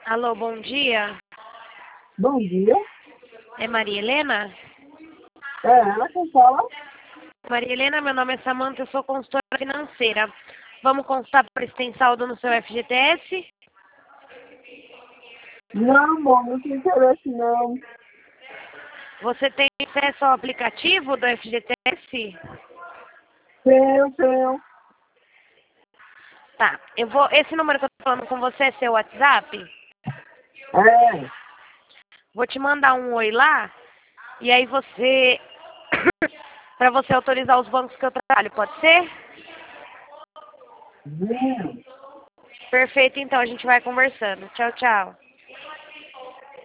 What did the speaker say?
Alô, bom dia. Bom dia. É Maria Helena? É ela quem fala? Maria Helena, meu nome é Samanta, eu sou consultora financeira. Vamos constar para se tem saldo no seu FGTS? Não, amor, não tem interesse não. Você tem acesso ao aplicativo do FGTS? Tenho. Tá, esse número que eu tô falando com você é seu WhatsApp? É. Vou te mandar um oi lá, e aí você, para você autorizar os bancos que eu trabalho, pode ser? Viu? Perfeito, então a gente vai conversando. Tchau, tchau.